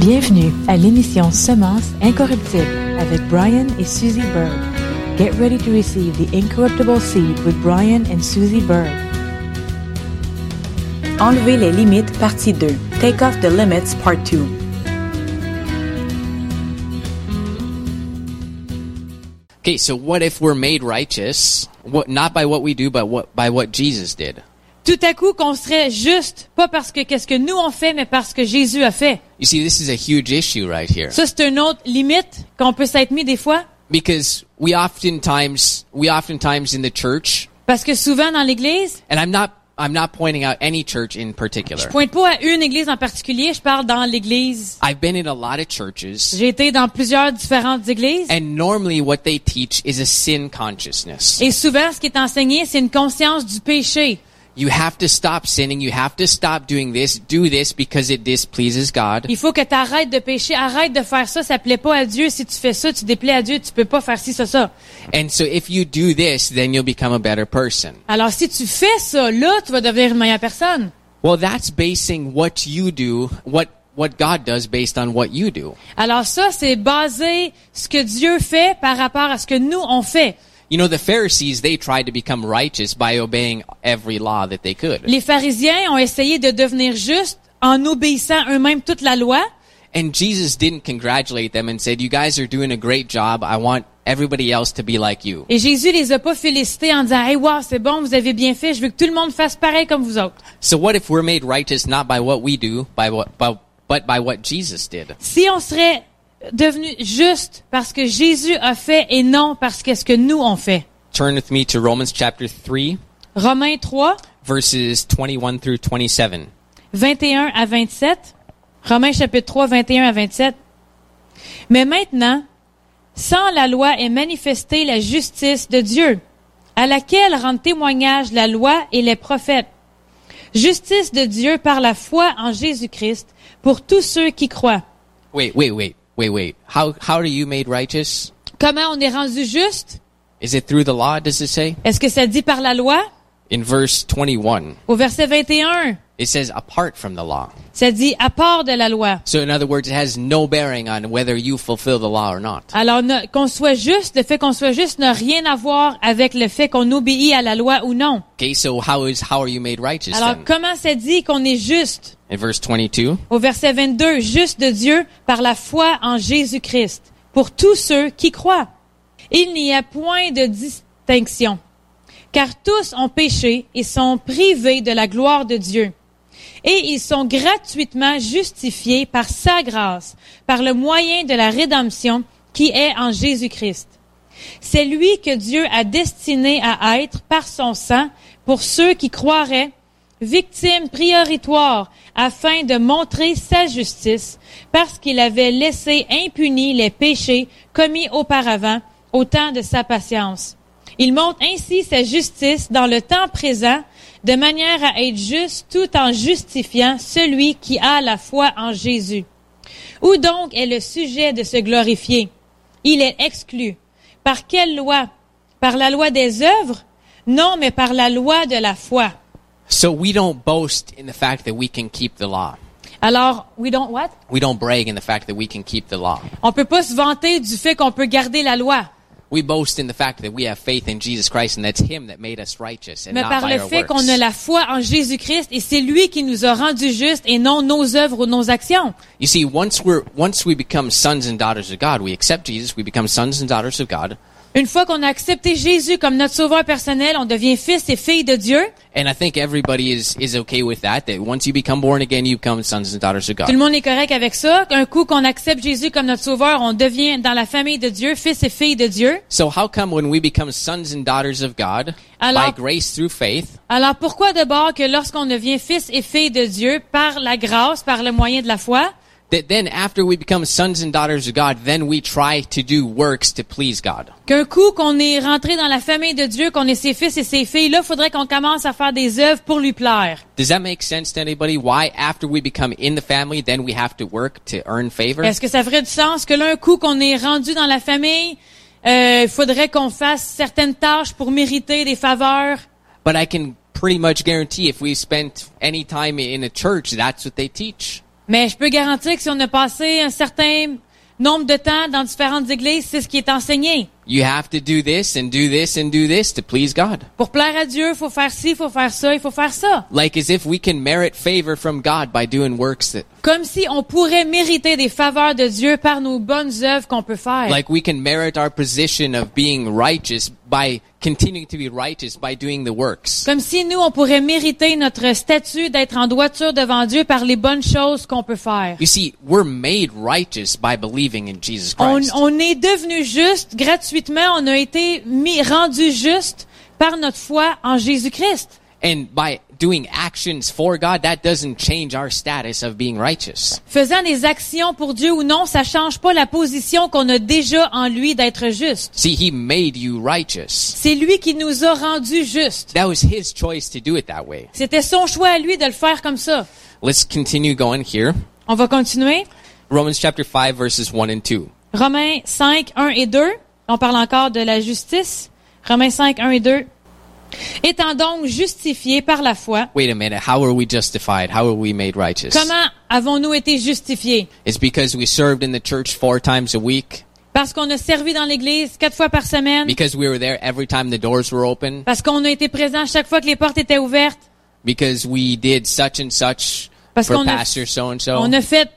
Bienvenue à l'émission Semences incorruptibles avec Brian et Susie Bird. Get ready to receive the incorruptible seed with Brian and Susie Bird. Enlever les limites, partie 2. Take off the limits, part 2. Okay, so what if we're made righteous, not by what we do, but by what Jesus did? Tout à coup qu'on serait juste, pas parce que qu'est-ce que nous on fait, mais parce que Jésus a fait. You see, this is a huge issue right here. Ça, c'est une autre limite qu'on peut s'être mis des fois. Because we oftentimes in the church, Parce que souvent dans l'église, and I'm not pointing out any church in particular. je pointe pas à une église en particulier, je parle dans l'église. I've been in a lot of churches, J'ai été dans plusieurs différentes églises. and normally what they teach is a sin consciousness. Et souvent, ce qui est enseigné, c'est une conscience du péché. You have to stop sinning, you have to stop doing this, do this because it displeases God. Il faut que tu arrêtes de pécher, arrête de faire ça, ça plaît pas à Dieu. Si tu fais ça, tu déplais à Dieu, tu peux pas faire ci, ça. And so if you do this, then you'll become a better person. Alors, si tu fais ça, là, tu vas devenir une meilleure personne. Well, that's basing what you do, what God does based on what you do. Alors ça, c'est basé ce que Dieu fait par rapport à ce que nous, on fait. You know, the Pharisees, they tried to become righteous by obeying every law that they could. Les pharisiens ont essayé de devenir justes en obéissant eux-mêmes toute la loi. And Jesus didn't congratulate them and said, you guys are doing a great job. I want everybody else to be like you. Et Jésus les a pas félicités en disant « Hey, wow, c'est bon, vous avez bien fait, je veux que tout le monde fasse pareil comme vous autres. » So what if we're made righteous not by what we do, but by what Jesus did? Si on serait devenu juste parce que Jésus a fait et non parce que ce que nous on fait. Turn with me to Romans chapter 3, Romains 3, verses 21 through 27. 21 à 27. Romains chapitre 3, 21 à 27. Mais maintenant, sans la loi est manifestée la justice de Dieu, à laquelle rendent témoignage la loi et les prophètes. Justice de Dieu par la foi en Jésus-Christ pour tous ceux qui croient. Wait. How are you made righteous? Comment on est rendu juste? Is it through the law, does it say? Est-ce que ça dit par la loi? In verse 21, Au verset 21, it says apart from the law. ça dit à part de la loi. So in other words, it has no bearing on whether you fulfill the law or not. Alors, qu'on soit juste, le fait qu'on soit juste n'a rien à voir avec le fait qu'on obéit à la loi ou non. Okay, so how are you made righteous Alors, then? comment ça dit qu'on est juste? In verse 22, Au verset 22, juste de Dieu par la foi en Jésus-Christ, pour tous ceux qui croient. Il n'y a point de distinction, car tous ont péché et sont privés de la gloire de Dieu. Et ils sont gratuitement justifiés par sa grâce, par le moyen de la rédemption qui est en Jésus-Christ. C'est lui que Dieu a destiné à être, par son sang, pour ceux qui croiraient, victime prioritoire, afin de montrer sa justice, parce qu'il avait laissé impunis les péchés commis auparavant, au temps de sa patience. Il montre ainsi sa justice dans le temps présent, de manière à être juste tout en justifiant celui qui a la foi en Jésus. Où donc est le sujet de se glorifier? Il est exclu. Par quelle loi? Par la loi des œuvres? Non, mais par la loi de la foi. so we don't boast in the fact that we can keep the law. Alors, we don't what? We don't brag in the fact that we can keep the law. On peut pas se vanter du fait qu'on peut garder la loi. We boast in the fact that we have faith in Jesus Christ and that's Him that made us righteous and Mais not par by le our fait qu'on a works. la foi en Jésus-Christ et c'est lui qui nous a rendus justes et non nos œuvres ou nos actions. You see, once we become sons and daughters of God, we accept Jesus, we become sons and daughters of God. Une fois qu'on a accepté Jésus comme notre sauveur personnel, on devient fils et filles de Dieu. And I think everybody is okay with that once you become born again, you become sons and daughters of Tout le God. monde est correct avec ça. Un coup qu'on accepte Jésus comme notre sauveur, on devient dans la famille de Dieu, fils et filles de Dieu. So how come when we become sons and daughters of God, Alors- by grace through faith, Alors pourquoi d'abord que lorsqu'on devient fils et filles de Dieu par la grâce, par le moyen de la foi, that then after we become sons and daughters of God, then we try to do works to please God? qu'un coup qu'on est rentré dans la famille de Dieu, qu'on est ses fils et ses filles, là, faudrait qu'on commence à faire des œuvres pour lui plaire. Does that make sense to anybody? Why after we become in the family, then we have to work to earn favor? Est-ce que ça ferait du sens que là, un coup qu'on est rendu dans la famille, il faudrait qu'on fasse certaines tâches pour mériter des faveurs? But I can pretty much guarantee if we spent any time in a church, that's what they teach. Mais je peux garantir que si on a passé un certain nombre de temps dans différentes églises, c'est ce qui est enseigné. You have to do this and do this and do this to please God. Pour plaire à Dieu, il faut faire ci, il faut faire ça, il faut faire ça. Like as if we can merit favor from God by doing works that, Comme si on pourrait mériter des faveurs de Dieu par nos bonnes œuvres qu'on peut faire. like we can merit our position of being righteous by continuing to be righteous by doing the works. Comme si nous, on pourrait mériter notre statut d'être en droiture devant Dieu par les bonnes choses qu'on peut faire. You see, we're made righteous by believing in Jesus Christ. On est devenu juste gratuitement, on a été rendu juste par notre foi en Jésus-Christ. And by doing actions for God, that doesn't change our status of being righteous. Faisant des actions pour Dieu ou non, ça change pas la position qu'on a déjà en lui d'être juste. See, He made you righteous. C'est lui qui nous a rendus justes. That was His choice to do it that way. C'était son choix à lui de le faire comme ça. Let's continue going here. On va continuer. Romans chapter 5 verses 1 and 2. Romains 5, 1 et 2. On parle encore de la justice. Romains 5, 1 et 2. Étant donc justifiés par la foi, Wait a minute, how are we justified? How are we made righteous? comment avons-nous été justifiés? It's because we served in the church 4 times a week, Parce qu'on a servi dans l'Église 4 fois par semaine. because we were there every time the doors were open, Parce qu'on a été présent chaque fois que les portes étaient ouvertes. because we did such and such Parce for qu'on a, pastor so-and-so. on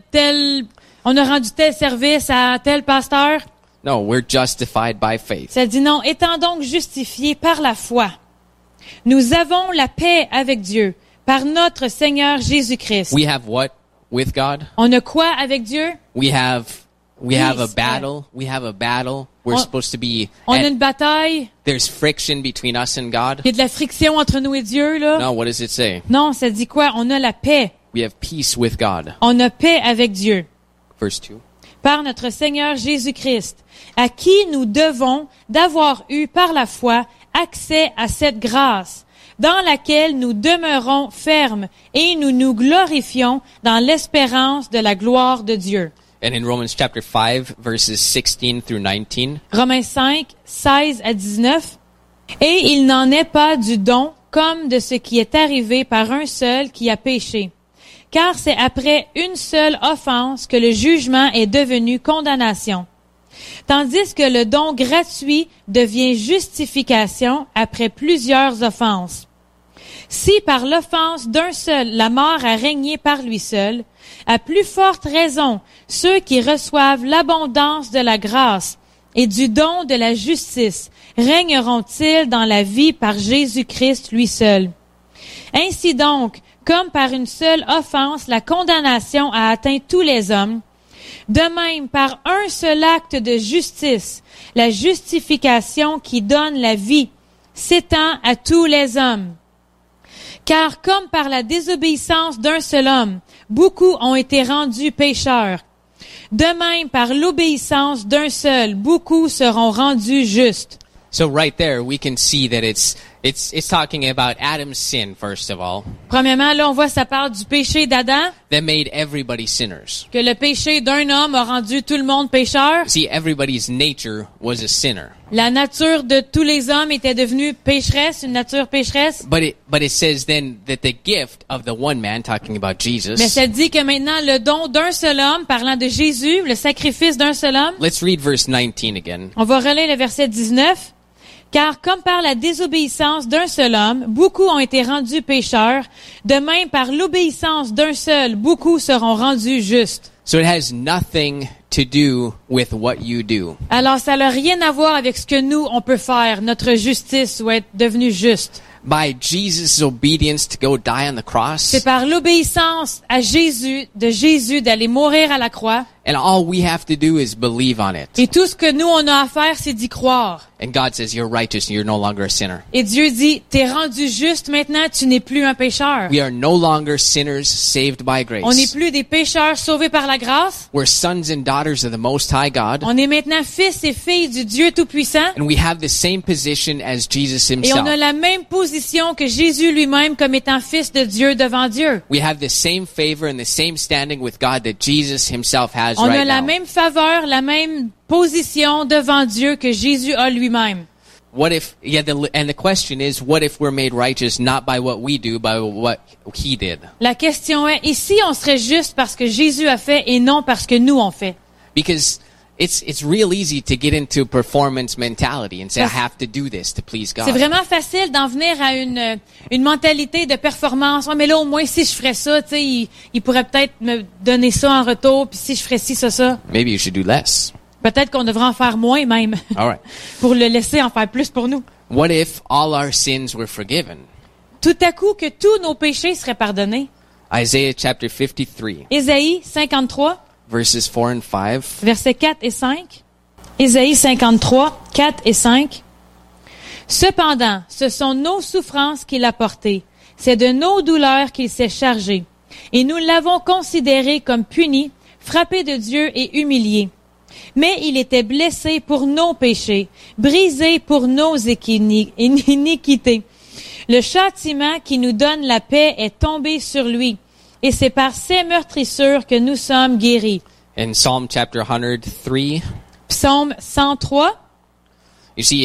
a rendu tel service à tel pasteur. No, we're justified by faith. Ça dit non, étant donc justifiés par la foi, nous avons la paix avec Dieu par notre Seigneur Jésus-Christ. We have what with God? On a quoi avec Dieu? We have a Peace. battle. We have a battle. We're On- supposed to be On a and une bataille. there's friction between us and God. Il y a de la friction entre nous et Dieu, là. No, what does it say? Non, ça dit quoi? On a la paix. We have peace with God. On a paix avec Dieu Verse 2. par notre Seigneur Jésus-Christ, à qui nous devons d'avoir eu par la foi accès à cette grâce, dans laquelle nous demeurons fermes et nous nous glorifions dans l'espérance de la gloire de Dieu. And in Romans chapter 5 verses 16 through 19, Romains 5, 16 à 19. Et il n'en est pas du don comme de ce qui est arrivé par un seul qui a péché. Car c'est après une seule offense que le jugement est devenu condamnation. Tandis que le don gratuit devient justification après plusieurs offenses. Si par l'offense d'un seul la mort a régné par lui seul, à plus forte raison ceux qui reçoivent l'abondance de la grâce et du don de la justice régneront-ils dans la vie par Jésus-Christ lui seul. Ainsi donc, comme par une seule offense la condamnation a atteint tous les hommes, de même par un seul acte de justice, la justification qui donne la vie s'étend à tous les hommes. Car comme par la désobéissance d'un seul homme, beaucoup ont été rendus pécheurs, de même par l'obéissance d'un seul, beaucoup seront rendus justes. so right there we can see that it's talking about Adam's sin first of all, Premièrement, là, on voit ça parle du péché d'Adam, that made everybody sinners. que le péché d'un homme a rendu tout le monde pécheur. See, everybody's nature was a sinner. La nature de tous les hommes était devenue pécheresse, une nature pécheresse. But it says then that the gift of the one man, talking about Jesus. Mais ça dit que maintenant, le don d'un seul homme, parlant de Jésus, le sacrifice d'un seul homme, Let's read verse 19 again. on va relire le verset 19. Car comme par la désobéissance d'un seul homme, beaucoup ont été rendus pécheurs, de même par l'obéissance d'un seul, beaucoup seront rendus justes. So it has nothing to do with what you do. Alors ça n'a rien à voir avec ce que nous, on peut faire, notre justice ou être devenu juste. By Jesus' obedience to go die on the cross, C'est par l'obéissance à Jésus, d'aller mourir à la croix. and all we have to do is believe on it. Et tout ce que nous, on a à faire, c'est d'y croire. And God says, you're righteous and you're no longer a sinner. Et Dieu dit, t'es rendu juste maintenant, tu n'es plus un pécheur. We are no longer sinners saved by On n'est grace. plus des pécheurs sauvés par la grâce. We're sons and daughters of the Most High God. On est maintenant fils et filles du Dieu Tout-Puissant. And we have the same position as Jesus Et on a himself. la même position que Jésus lui-même comme étant fils de Dieu devant Dieu. We have the same favor and the same standing with God that Jesus himself has On a right la now. même faveur, la même position devant Dieu que Jésus a lui-même. What if, and the question is, what if we're made righteous not by what we do, by what he did? La question est, ici on serait juste parce que Jésus a fait et non parce que nous on fait. Because it's real easy to get into a performance mentality and say, I have to do this to please God. C'est vraiment facile d'en venir à une mentalité de performance. Ouais, mais là, au moins, si je ferais ça, tu sais, il pourrait peut-être me donner ça en retour, puis si je ferais ci, ça. Maybe you should do less. Peut-être qu'on devrait en faire moins même. All right. Pour le laisser en faire plus pour nous. What if all our sins were forgiven? Tout à coup, que tous nos péchés seraient pardonnés. Isaiah chapter 53, Ésaïe 53, verses 4 and 5. versets 4 et 5. Ésaïe 53, 4 et 5. Cependant, ce sont nos souffrances qu'il a portées. C'est de nos douleurs qu'il s'est chargé. Et nous l'avons considéré comme puni, frappé de Dieu et humilié. Mais il était blessé pour nos péchés, brisé pour nos iniquités. Le châtiment qui nous donne la paix est tombé sur lui, et c'est par ses meurtrissures que nous sommes guéris. In Psalm chapter 103, Psaume 103. you see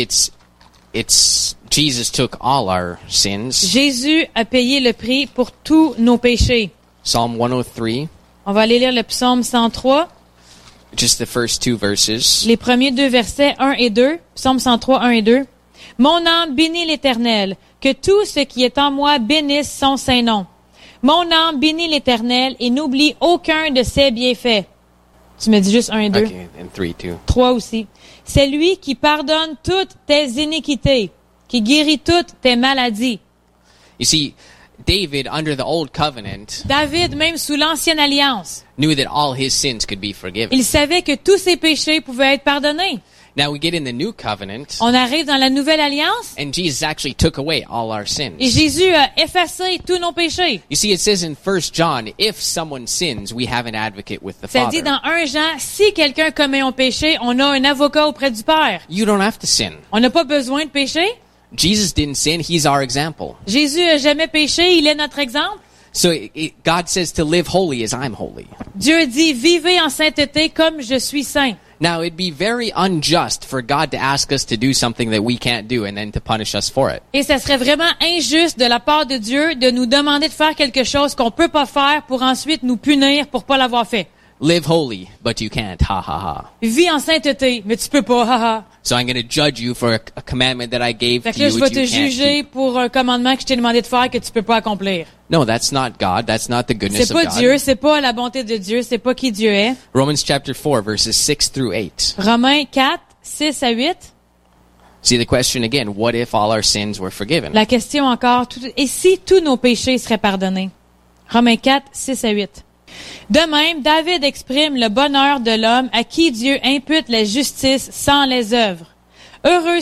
it's Jesus took all our sins. Jésus a payé le prix pour tous nos péchés. Psalm 103, On va aller lire le psaume 103, just the first two verses. les premiers deux versets 1 et 2. Psaume 103, 1 et 2. Mon âme bénit l'Éternel, que tout ce qui est en moi bénisse son saint nom. Mon âme bénit l'Éternel et n'oublie aucun de ses bienfaits. Tu me dis juste 1 et 2. Okay, and 3 too. 3 aussi. C'est lui qui pardonne toutes tes iniquités, qui guérit toutes tes maladies. You see, David, under the old covenant, David, même sous l'ancienne alliance, knew that all his sins could be forgiven. il savait que tous ses péchés pouvaient être pardonnés. Now we get in the new covenant, On arrive dans la nouvelle alliance and Jesus actually took away all our et sins. Jésus a effacé tous nos péchés. You see, it says in 1 John, if someone sins, we have an advocate with the Ça dit Father. dans 1 Jean, si quelqu'un commet un péché, on a un avocat auprès du Père. You don't have to sin. On n'a pas besoin de pécher. Jesus didn't sin. He's our example. Jésus a jamais péché, il est notre exemple. So God says to live holy as I'm holy. Dieu dit, vivez en sainteté comme je suis saint. Now, it'd be very unjust for God to ask us to do something that we can't do and then to punish us for it. Et ça serait vraiment injuste de la part de Dieu de nous demander de faire quelque chose qu'on peut pas faire pour ensuite nous punir pour pas l'avoir fait. Live holy, but you can't. Ha ha ha. Vis en sainteté, mais tu peux pas, haha. So I'm going to judge you for a commandment that I gave Fait to que là, you je which vais you te can't juger keep. pour un commandement que je t'ai demandé de faire que tu peux pas accomplir. No, that's not God. That's not the goodness C'est pas of God. Dieu, c'est pas la bonté de Dieu, c'est pas qui Dieu est. Romans chapter 4, verses 6 through 8. Romains 4, 6 à 8. See the question again. What if all our sins were forgiven? La question encore, et si tous nos péchés seraient pardonnés? Romains 4, 6 à 8. De même, David exprime le bonheur de l'homme à qui Dieu impute la justice sans les œuvres. Heureux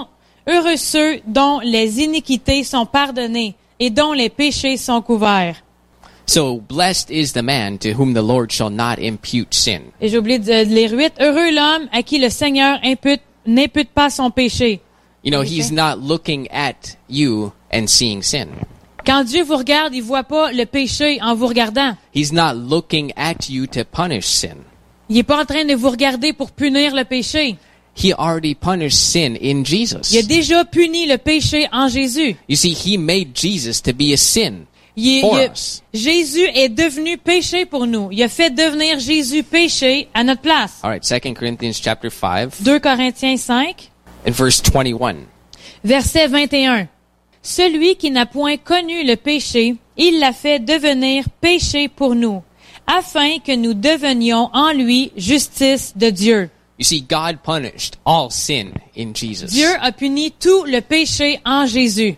ceux dont les iniquités sont pardonnées et dont les péchés sont couverts. So blessed is the man to whom the Lord shall not impute sin. Et j'ai oublié de lire 8. Heureux l'homme à qui le Seigneur n'impute pas son péché. You know, he's not looking at you and seeing sin. Quand Dieu vous regarde, il voit pas le péché en vous regardant. He's not looking at you to punish sin. Il est pas en train de vous regarder pour punir le péché. He already punished sin in Jesus. Il a déjà puni le péché en Jésus. You see, he made Jesus to be a sin for us. Jésus est devenu péché pour nous. Il a fait devenir Jésus péché à notre place. All right, 2 Corinthians chapter 5 2 Corinthiens 5, and verse 21. verset 21. Celui qui n'a point connu le péché, il l'a fait devenir péché pour nous, afin que nous devenions en lui justice de Dieu. You see, God punished all sin in Jesus. Dieu a puni tout le péché en Jésus.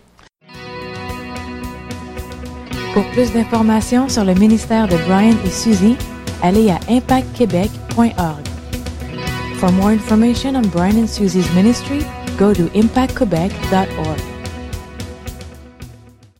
Pour plus d'informations sur le ministère de Brian et Suzy, allez à impactquebec.org. For more information on Brian and Suzy's ministry, go to impactquebec.org.